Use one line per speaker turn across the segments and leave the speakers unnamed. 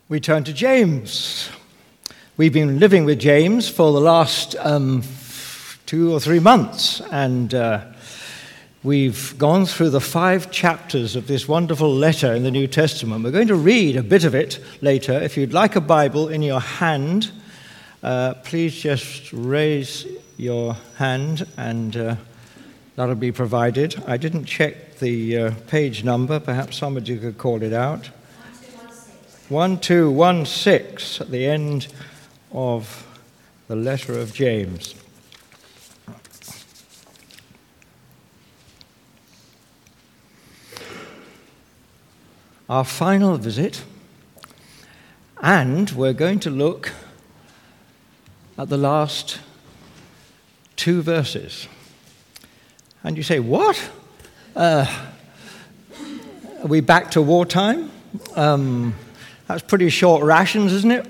We turn to James. We've been living with James for the last 2 or 3 months, and we've gone through the 5 chapters of this wonderful letter in the New Testament. We're going to read a bit of it later. If you'd like a Bible in your hand, please just raise your hand, and that'll be provided. I didn't check the page number. Perhaps somebody could call it out. 1216 at the end of the letter of James. Our final visit, and we're going to look at the last 2 verses. And you say, what? Are we back to wartime? That's pretty short rations, isn't it?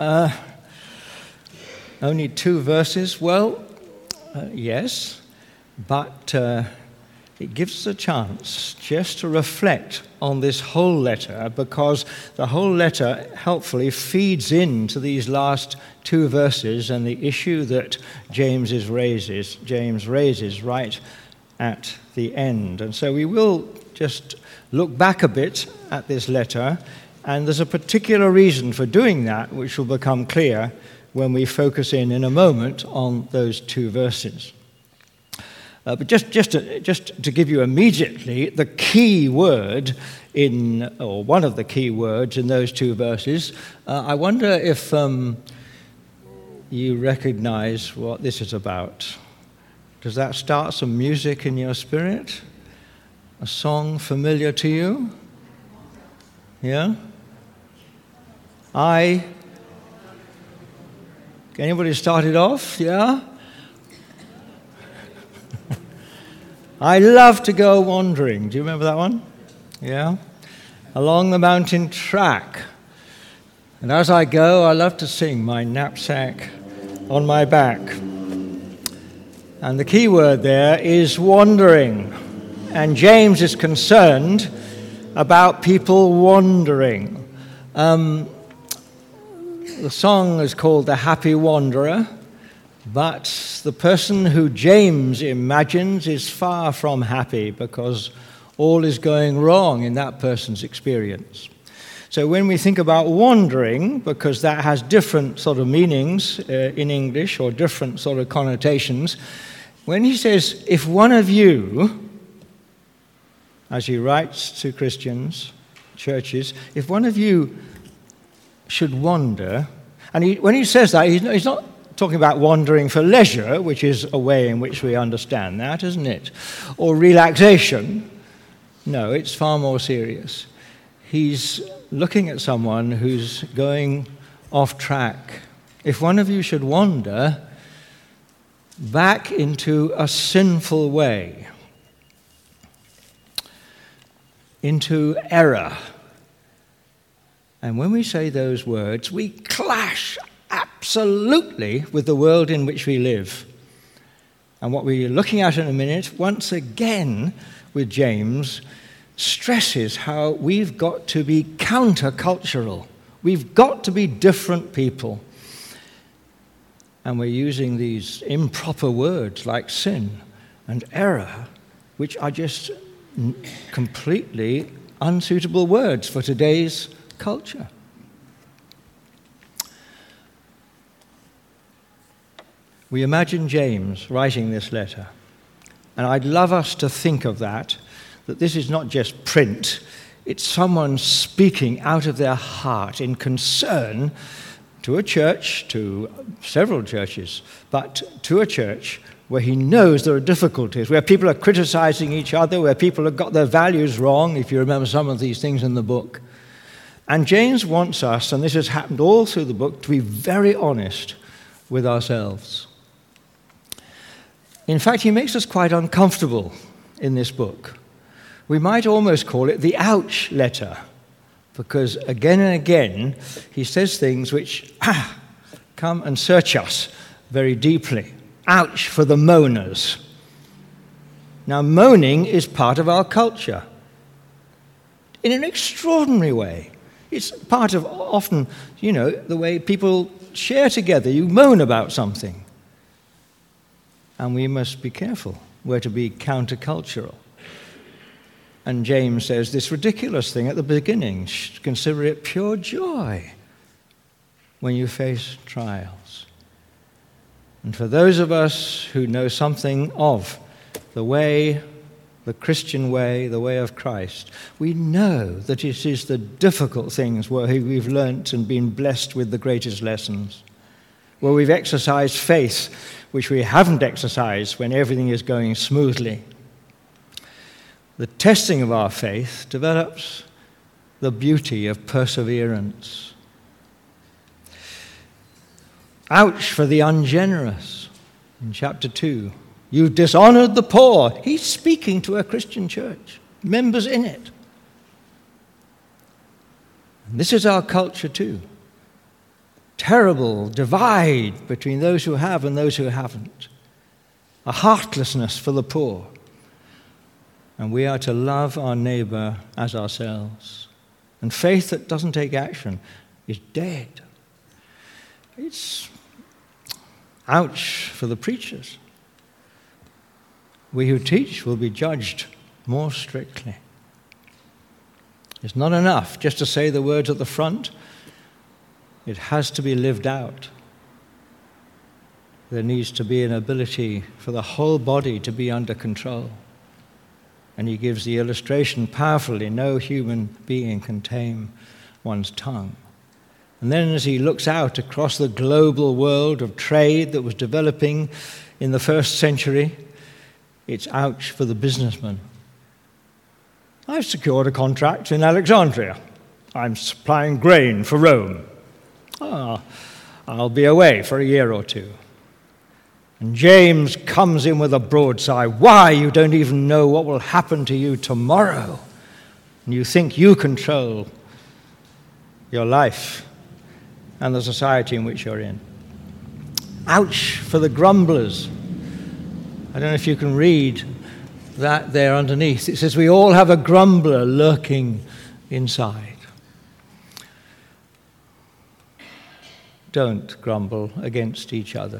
Only 2 verses. Well, yes, but it gives us a chance just to reflect on this whole letter, because the whole letter helpfully feeds into these last 2 verses and the issue that James raises right at the end. And so we will just look back a bit at this letter. And there's a particular reason for doing that, which will become clear when we focus in a moment on those 2 verses. But just to give you immediately the key word or one of the key words in those 2 verses, I wonder if you recognize what this is about. Does that start some music in your spirit? A song familiar to you? Yeah? Anybody started off? Yeah? I love to go wandering. Do you remember that one? Yeah? Along the mountain track. And as I go, I love to sing my knapsack on my back. And the key word there is wandering. And James is concerned about people wandering. The song is called The Happy Wanderer, but the person who James imagines is far from happy because all is going wrong in that person's experience. So when we think about wandering, because that has different sort of meanings in English or different sort of connotations, when he says, if one of you, as he writes to Christians, churches, if one of you should wander, and when he says that, he's not talking about wandering for leisure, which is a way in which we understand that, isn't it? Or relaxation. No, it's far more serious. He's looking at someone who's going off track. If one of you should wander back into a sinful way, into error. And when we say those words, we clash absolutely with the world in which we live. And what we're looking at in a minute, once again with James, stresses how we've got to be countercultural. We've got to be different people. And we're using these improper words like sin and error, which are just completely unsuitable words for today's culture. We imagine James writing this letter, and I'd love us to think of that this is not just print, it's someone speaking out of their heart in concern to a church, to several churches, but to a church where he knows there are difficulties, where people are criticizing each other, where people have got their values wrong, if you remember some of these things in the book. And James wants us, and this has happened all through the book, to be very honest with ourselves. In fact, he makes us quite uncomfortable in this book. We might almost call it the ouch letter, because again and again he says things which come and search us very deeply. Ouch for the moaners. Now, moaning is part of our culture in an extraordinary way. It's part of often, the way people share together. You moan about something. And we must be careful. We're to be countercultural. And James says this ridiculous thing at the beginning: consider it pure joy when you face trials. And for those of us who know something of the Christian way, the way of Christ, we know that it is the difficult things where we've learnt and been blessed with the greatest lessons, where we've exercised faith which we haven't exercised when everything is going smoothly. The testing of our faith develops the beauty of perseverance. Ouch for the ungenerous. In chapter 2, you've dishonored the poor. He's speaking to a Christian church, members in it. And this is our culture too. Terrible divide between those who have and those who haven't. A heartlessness for the poor. And we are to love our neighbor as ourselves. And faith that doesn't take action is dead. It's ouch for the preachers. We who teach will be judged more strictly. It's not enough just to say the words at the front. It has to be lived out. There needs to be an ability for the whole body to be under control. And he gives the illustration powerfully: no human being can tame one's tongue. And then as he looks out across the global world of trade that was developing in the first century, it's ouch for the businessman. I've secured a contract in Alexandria. I'm supplying grain for Rome. I'll be away for a year or two. And James comes in with a broadside. Why? You don't even know what will happen to you tomorrow. And you think you control your life and the society in which you're in. Ouch for the grumblers. I don't know if you can read that there underneath. It says we all have a grumbler lurking inside. Don't grumble against each other.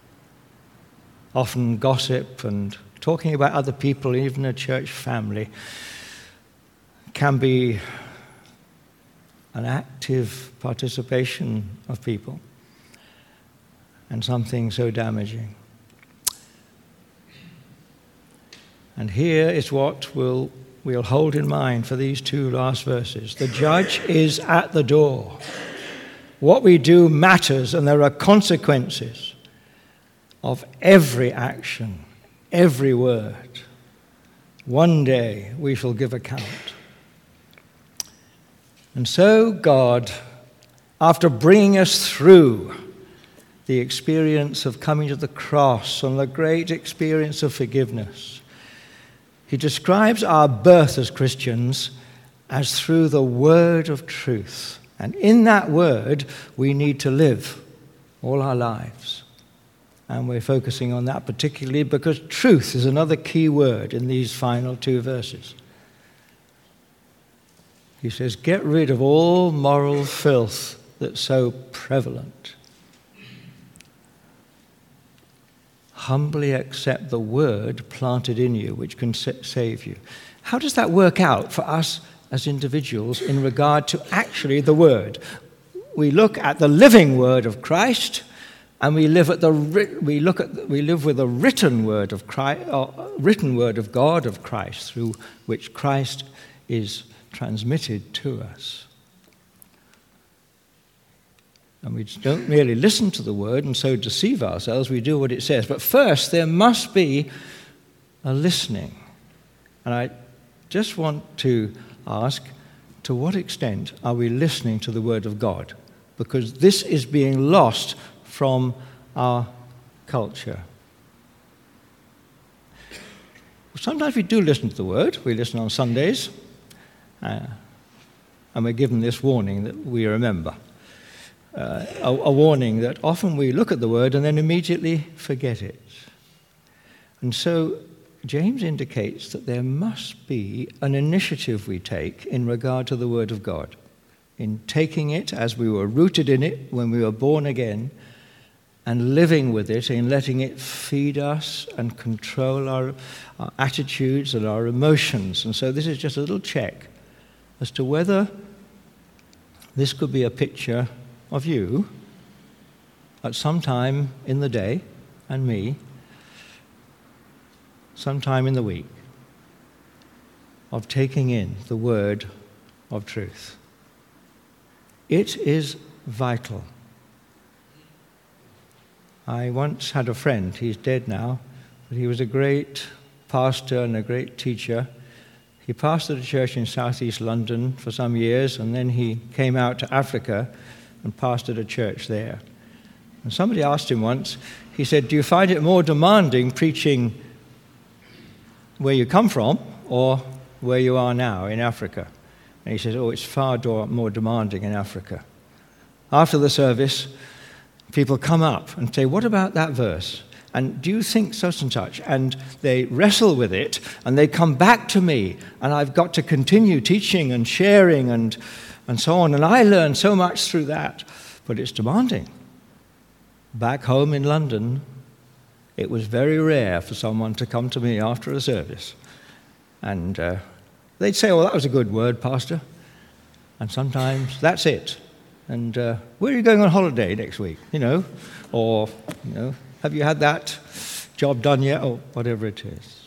Often gossip and talking about other people, even a church family, can be an active participation of people and something so damaging. And here is what we'll hold in mind for these two last verses. The judge is at the door. What we do matters, and there are consequences of every action, every word. One day we shall give account. And so God, after bringing us through the experience of coming to the cross and the great experience of forgiveness, he describes our birth as Christians as through the word of truth. And in that word, we need to live all our lives. And we're focusing on that particularly because truth is another key word in these final two verses. He says, get rid of all moral filth that's so prevalent. Humbly accept the word planted in you, which can save you. How does that work out for us as individuals in regard to actually the word? We look at the living word of Christ, and we live with the written word of Christ, written word of God of Christ, through which Christ is transmitted to us. And we don't merely listen to the word and so deceive ourselves, we do what it says. But first, there must be a listening. And I just want to ask, to what extent are we listening to the word of God? Because this is being lost from our culture. Sometimes we do listen to the word. We listen on Sundays. And we're given this warning that we remember. A warning that often we look at the word and then immediately forget it. And so James indicates that there must be an initiative we take in regard to the word of God. in taking it as we were rooted in it when we were born again, and living with it, in letting it feed us and control our attitudes and our emotions. And so this is just a little check as to whether this could be a picture of you at some time in the day, and me, sometime in the week, of taking in the word of truth. It is vital. I once had a friend, he's dead now, but he was a great pastor and a great teacher. He pastored a church in southeast London for some years, and then he came out to Africa and pastored a church there. And somebody asked him once, he said, "Do you find it more demanding preaching where you come from or where you are now in Africa?" And he says, "Oh, it's far more demanding in Africa." After the service, people come up and say, "What about that verse? And do you think such and such?" And they wrestle with it, and they come back to me, and I've got to continue teaching and sharing and so on. And I learn so much through that, but it's demanding. Back home in London, it was very rare for someone to come to me after a service. And they'd say, "Oh, that was a good word, Pastor." And sometimes, "That's it. And where are you going on holiday next week?" Or, "Have you had that job done yet?" Or whatever it is.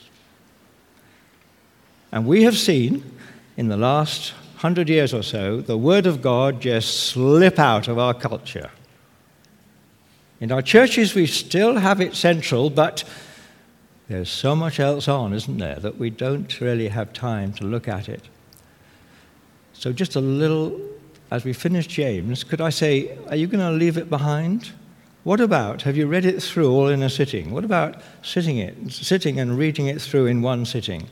And we have seen in the last 100 years or so, the Word of God just slip out of our culture. In our churches, we still have it central, but there's so much else on, isn't there, that we don't really have time to look at it. So just a little, as we finish James, could I say, are you going to leave it behind? What about, have you read it through all in a sitting? What about sitting and reading it through in one sitting?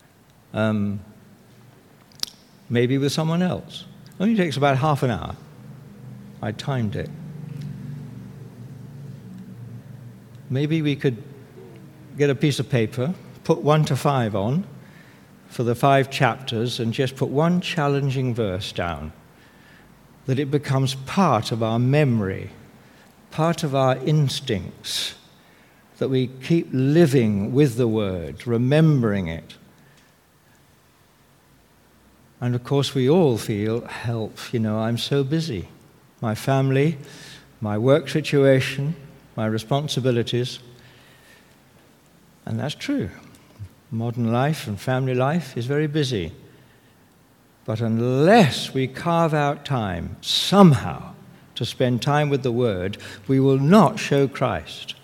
Maybe with someone else. It only takes about half an hour. I timed it. Maybe we could get a piece of paper, put 1 to 5 on for the 5 chapters, and just put one challenging verse down, that it becomes part of our memory, part of our instincts, that we keep living with the Word, remembering it. And of course, we all feel, help, I'm so busy. My family, my work situation, my responsibilities. And that's true. Modern life and family life is very busy. But unless we carve out time somehow to spend time with the Word, we will not show Christ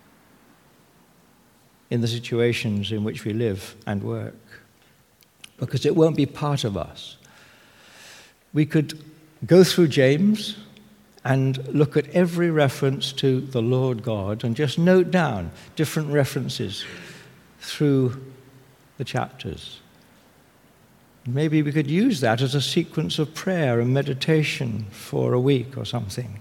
in the situations in which we live and work, because it won't be part of us. We could go through James and look at every reference to the Lord God and just note down different references through the chapters. Maybe we could use that as a sequence of prayer and meditation for a week or something.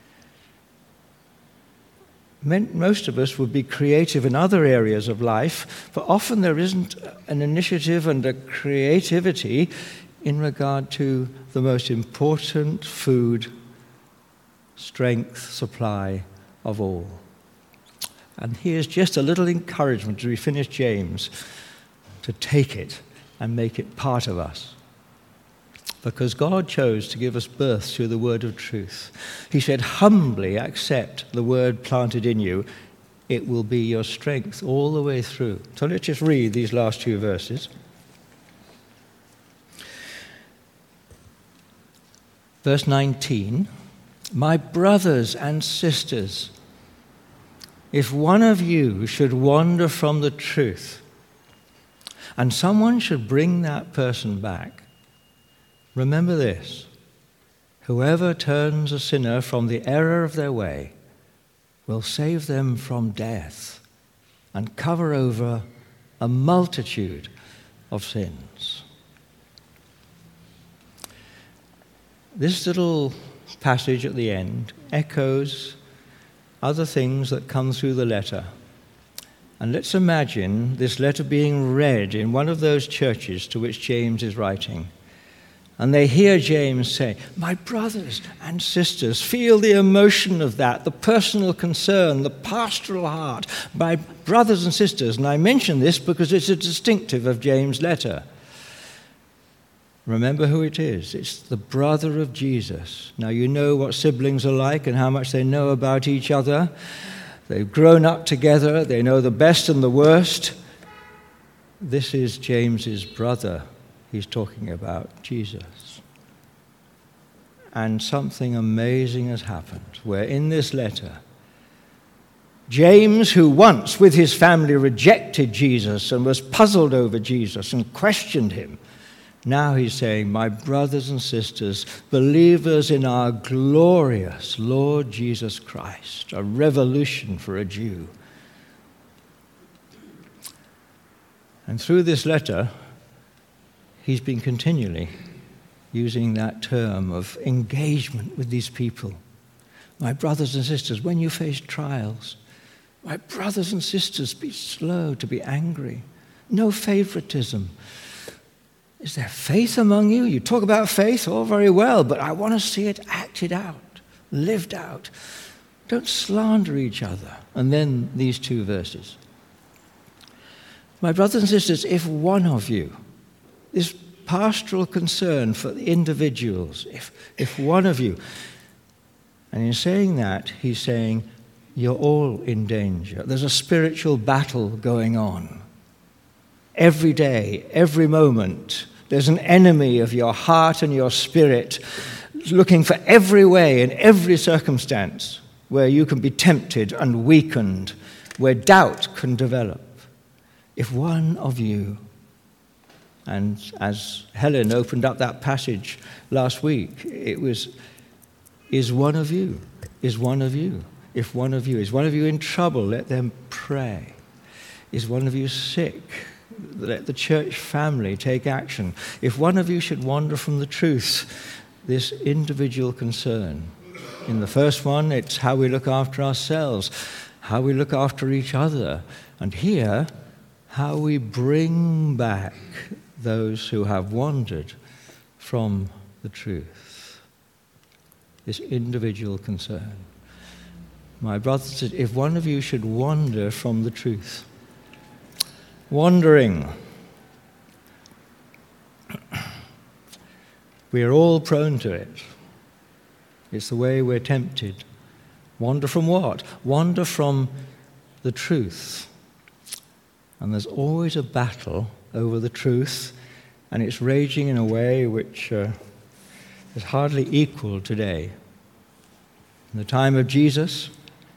Most of us would be creative in other areas of life, but often there isn't an initiative and a creativity in regard to the most important food, strength, supply of all. And here's just a little encouragement as we finish James, to take it and make it part of us. Because God chose to give us birth through the word of truth. He said, humbly accept the word planted in you. It will be your strength all the way through. So let's just read these last 2 verses. Verse 19, my brothers and sisters, if one of you should wander from the truth, and someone should bring that person back, remember this: whoever turns a sinner from the error of their way will save them from death and cover over a multitude of sins. This little passage at the end echoes other things that come through the letter. And let's imagine this letter being read in one of those churches to which James is writing. And they hear James say, my brothers and sisters, feel the emotion of that, the personal concern, the pastoral heart. My brothers and sisters, and I mention this because it's a distinctive of James' letter. Remember who it is. It's the brother of Jesus. Now you know what siblings are like and how much they know about each other. They've grown up together. They know the best and the worst. This is James's brother. He's talking about Jesus. And something amazing has happened, where in this letter, James, who once with his family rejected Jesus and was puzzled over Jesus and questioned him, now he's saying, my brothers and sisters, believers in our glorious Lord Jesus Christ, a revolution for a Jew. And through this letter, he's been continually using that term of engagement with these people. My brothers and sisters, when you face trials, my brothers and sisters, be slow to be angry. No favoritism. Is there faith among you? You talk about faith, all very well, but I want to see it acted out, lived out. Don't slander each other. And then these two verses. My brothers and sisters, if one of you, this pastoral concern for the individuals, if one of you, and in saying that, he's saying, you're all in danger. There's a spiritual battle going on. Every day, every moment, there's an enemy of your heart and your spirit looking for every way in every circumstance where you can be tempted and weakened, where doubt can develop. If one of you, and as Helen opened up that passage last week, it was, is one of you, is one of you. If one of you, is one of you in trouble, let them pray. Is one of you sick? Let the church family take action. If one of you should wander from the truth, this individual concern. In the first one, it's how we look after ourselves, how we look after each other. And here, how we bring back those who have wandered from the truth. This individual concern. My brothers, if one of you should wander from the truth, wandering. We are all prone to it. It's the way we're tempted. Wander from what? Wander from the truth. And there's always a battle over the truth, and it's raging in a way which is hardly equal today. In the time of Jesus,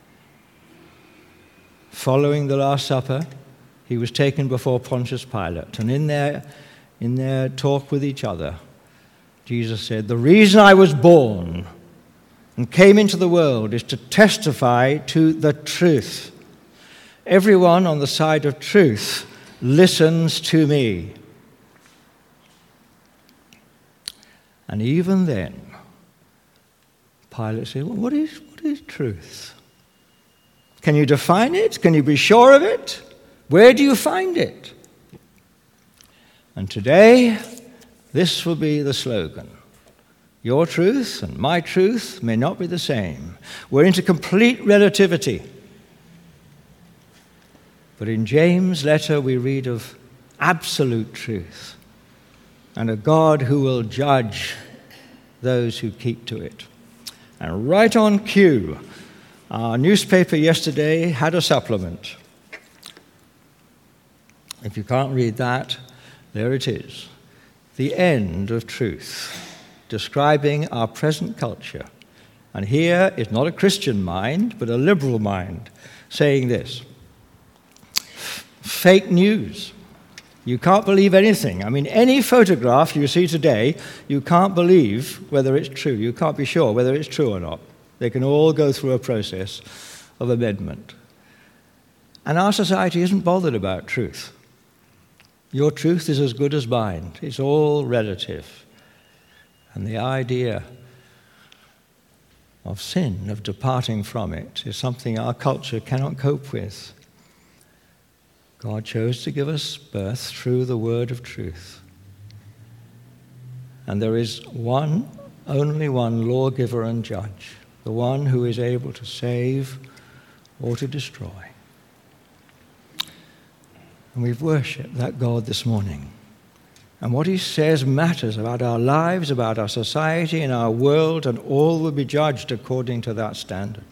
following the Last Supper, he was taken before Pontius Pilate, and in their talk with each other, Jesus said, the reason I was born and came into the world is to testify to the truth. Everyone on the side of truth listens to me. And even then, Pilate said, well, what is truth? Can you define it? Can you be sure of it? Where do you find it? And today, this will be the slogan. Your truth and my truth may not be the same. We're into complete relativity. But in James' letter, we read of absolute truth and a God who will judge those who keep to it. And right on cue, our newspaper yesterday had a supplement. If you can't read that, there it is. The end of truth, describing our present culture. And here is not a Christian mind, but a liberal mind, saying this. Fake news. You can't believe anything. I mean, any photograph you see today, you can't believe whether it's true. You can't be sure whether it's true or not. They can all go through a process of amendment. And our society isn't bothered about truth. Your truth is as good as mine. It's all relative. And the idea of sin, of departing from it, is something our culture cannot cope with. God chose to give us birth through the word of truth. And there is only one lawgiver and judge, the one who is able to save or to destroy. And we've worshipped that God this morning. And what he says matters about our lives, about our society and our world, and all will be judged according to that standard.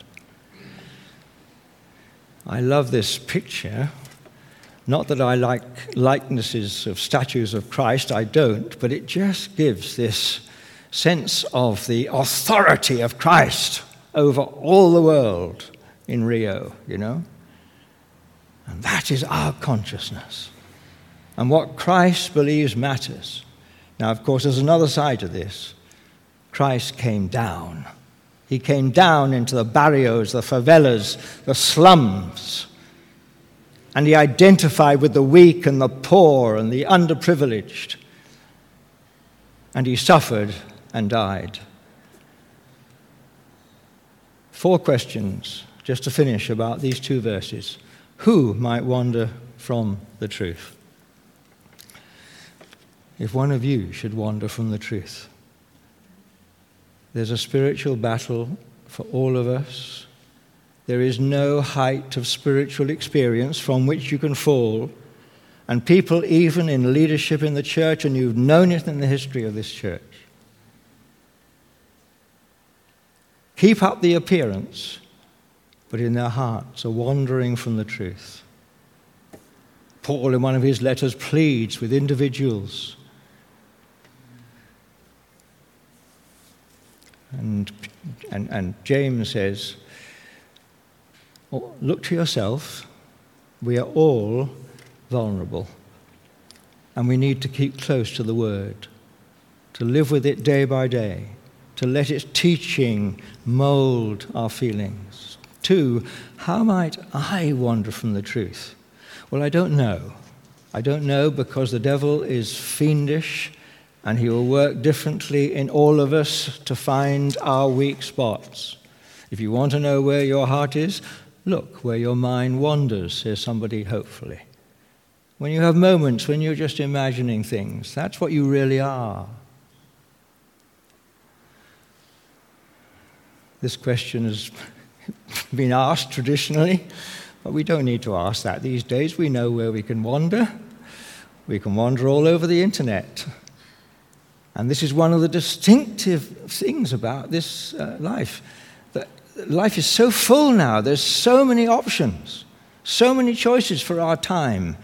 I love this picture. Not that I like likenesses of statues of Christ, I don't, but it just gives this sense of the authority of Christ over all the world in Rio, you know? And that is our consciousness. And what Christ believes matters. Now, of course, there's another side to this. Christ came down. He came down into the barrios, the favelas, the slums. And he identified with the weak and the poor and the underprivileged. And he suffered and died. 4 questions, just to finish, about these 2 verses. Who might wander from the truth? If one of you should wander from the truth, there's a spiritual battle for all of us. There is no height of spiritual experience from which you can fall. And people, even in leadership in the church, and you've known it in the history of this church, keep up the appearance, but in their hearts are wandering from the truth. Paul, in one of his letters, pleads with individuals. And James says, look to yourself. We are all vulnerable. And we need to keep close to the Word, to live with it day by day, to let its teaching mold our feelings. 2, how might I wander from the truth? Well, I don't know. I don't know because the devil is fiendish and he will work differently in all of us to find our weak spots. If you want to know where your heart is, look where your mind wanders, says somebody hopefully. When you have moments when you're just imagining things, that's what you really are. This question has been asked traditionally, but we don't need to ask that these days. We know where we can wander. We can wander all over the internet. And this is one of the distinctive things about this life. That life is so full now. There's so many options, so many choices for our time.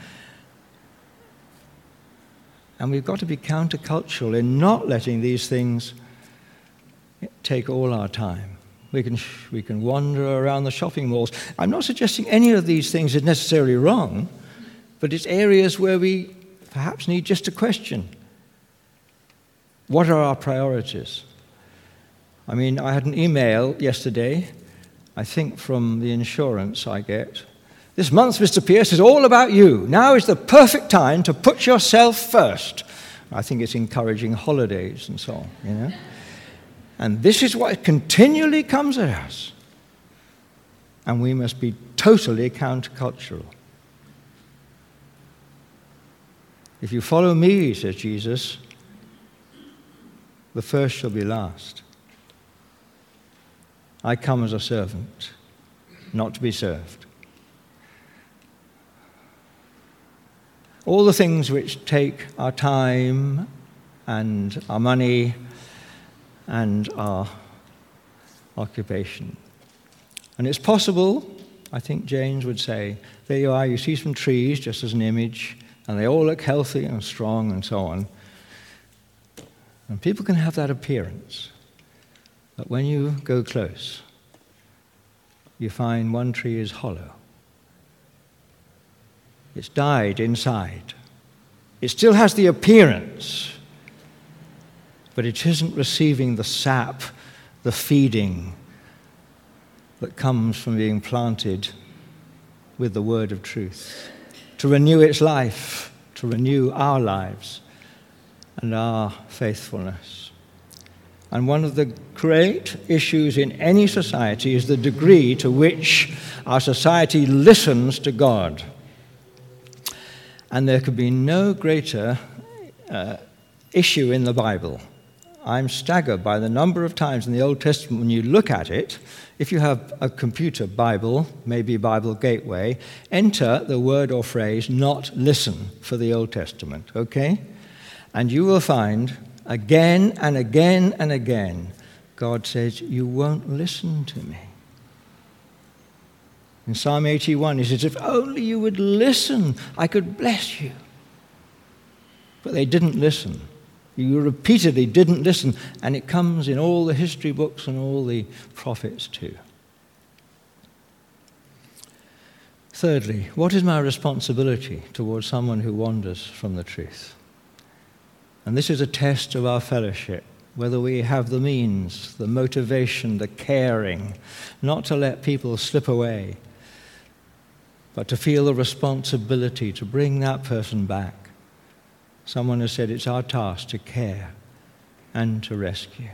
And we've got to be countercultural in not letting these things take all our time. We can wander around the shopping malls. I'm not suggesting any of these things is necessarily wrong, but it's areas where we perhaps need just a question. What are our priorities? I mean, I had an email yesterday, I think from the insurance I get. This month, Mr. Pierce, is all about you. Now is the perfect time to put yourself first. I think it's encouraging holidays and so on, you know. And this is what continually comes at us. And we must be totally countercultural. If you follow me, says Jesus, the first shall be last. I come as a servant, not to be served. All the things which take our time and our money and our occupation. And it's possible, I think James would say, there you are, you see some trees just as an image, and they all look healthy and strong and so on. And people can have that appearance. But when you go close, you find one tree is hollow. It's died inside. It still has the appearance, but it isn't receiving the sap, the feeding that comes from being planted with the word of truth, to renew its life, to renew our lives and our faithfulness. And one of the great issues in any society is the degree to which our society listens to God. And there could be no greater issue in the Bible I'm staggered by the number of times in the Old Testament when you look at it. If you have a computer Bible, maybe Bible Gateway, enter the word or phrase, not listen, for the Old Testament, okay? And you will find again and again and again, God says, you won't listen to me. In Psalm 81, he says, if only you would listen, I could bless you. But they didn't listen. You repeatedly didn't listen, and it comes in all the history books and all the prophets too. Thirdly, what is my responsibility towards someone who wanders from the truth? And this is a test of our fellowship, whether we have the means, the motivation, the caring, not to let people slip away, but to feel the responsibility to bring that person back. Someone has said it's our task to care and to rescue.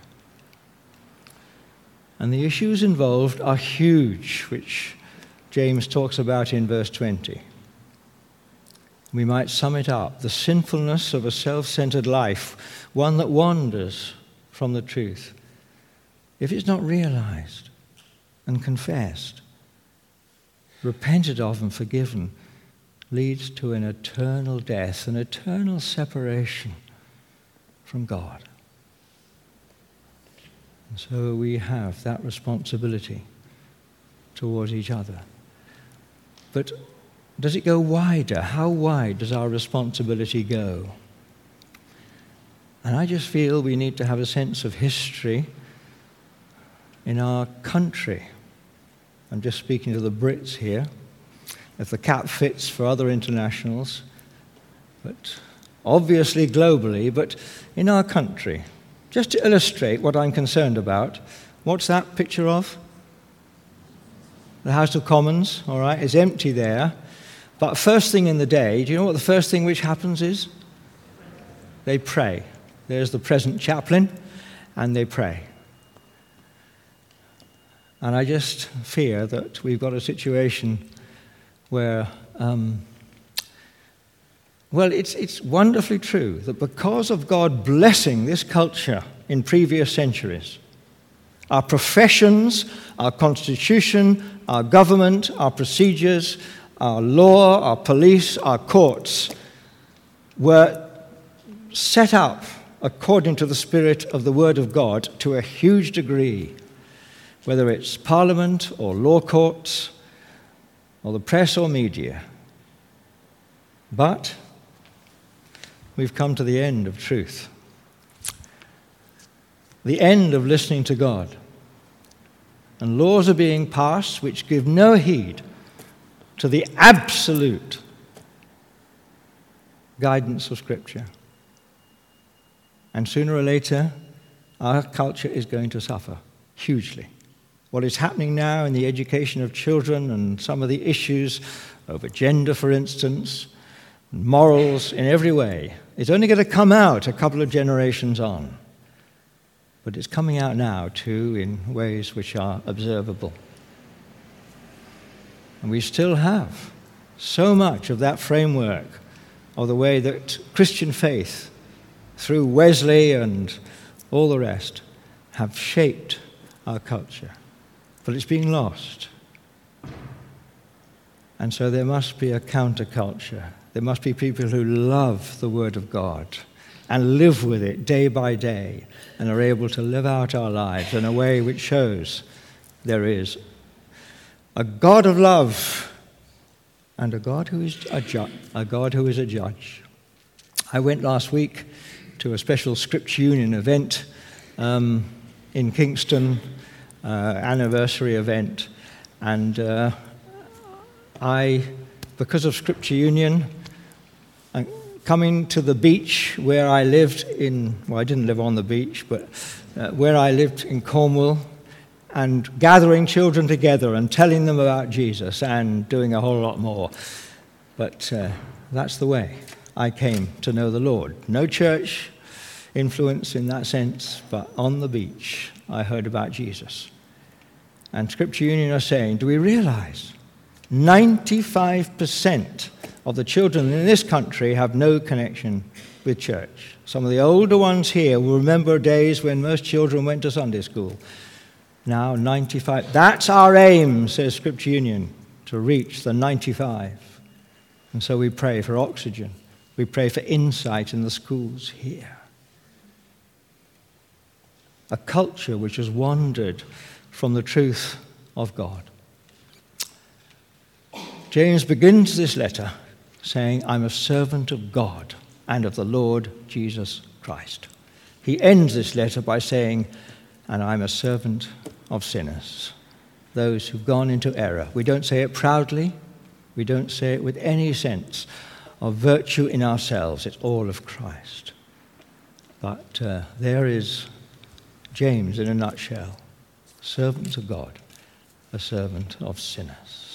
And the issues involved are huge, which James talks about in verse 20. We might sum it up: the sinfulness of a self-centered life, one that wanders from the truth. If it's not realized and confessed, repented of and forgiven, leads to an eternal death, an eternal separation from God. And so we have that responsibility towards each other. But does it go wider? How wide does our responsibility go? And I just feel we need to have a sense of history in our country. I'm just speaking to the Brits here, if the cap fits for other internationals, but obviously globally, but in our country. Just to illustrate what I'm concerned about, what's that picture of? The House of Commons, all right, is empty there. But first thing in the day, do you know what the first thing which happens is? They pray. There's the present chaplain, and they pray. And I just fear that we've got a situation where, it's wonderfully true that because of God blessing this culture in previous centuries, our professions, our constitution, our government, our procedures, our law, our police, our courts were set up according to the spirit of the Word of God to a huge degree, whether it's Parliament or law courts or the press or media. But we've come to the end of truth, the end of listening to God. And laws are being passed which give no heed to the absolute guidance of Scripture. And sooner or later, our culture is going to suffer hugely. What is happening now in the education of children and some of the issues over gender, for instance, morals in every way, is only going to come out a couple of generations on. But it's coming out now, too, in ways which are observable. And we still have so much of that framework of the way that Christian faith, through Wesley and all the rest, have shaped our culture. But it's being lost. And so there must be a counterculture. There must be people who love the Word of God and live with it day by day and are able to live out our lives in a way which shows there is a God of love and a God who is a judge. I went last week to a special Scripture Union event in Kingston, anniversary event, and because of Scripture Union, coming to the beach where I lived I didn't live on the beach, but where I lived in Cornwall, and gathering children together and telling them about Jesus and doing a whole lot more. But that's the way I came to know the Lord. No church influence in that sense, but on the beach I heard about Jesus. And Scripture Union are saying, do we realize 95% of the children in this country have no connection with church. Some of the older ones here will remember days when most children went to Sunday school. Now 95. That's our aim, says Scripture Union, to reach the 95. And so we pray for oxygen. We pray for insight in the schools here. A culture which has wandered from the truth of God. James begins this letter saying, I'm a servant of God and of the Lord Jesus Christ. He ends this letter by saying, and I'm a servant of sinners, those who've gone into error. We don't say it proudly. We don't say it with any sense of virtue in ourselves. It's all of Christ. But there is James in a nutshell. Servant of God, a servant of sinners.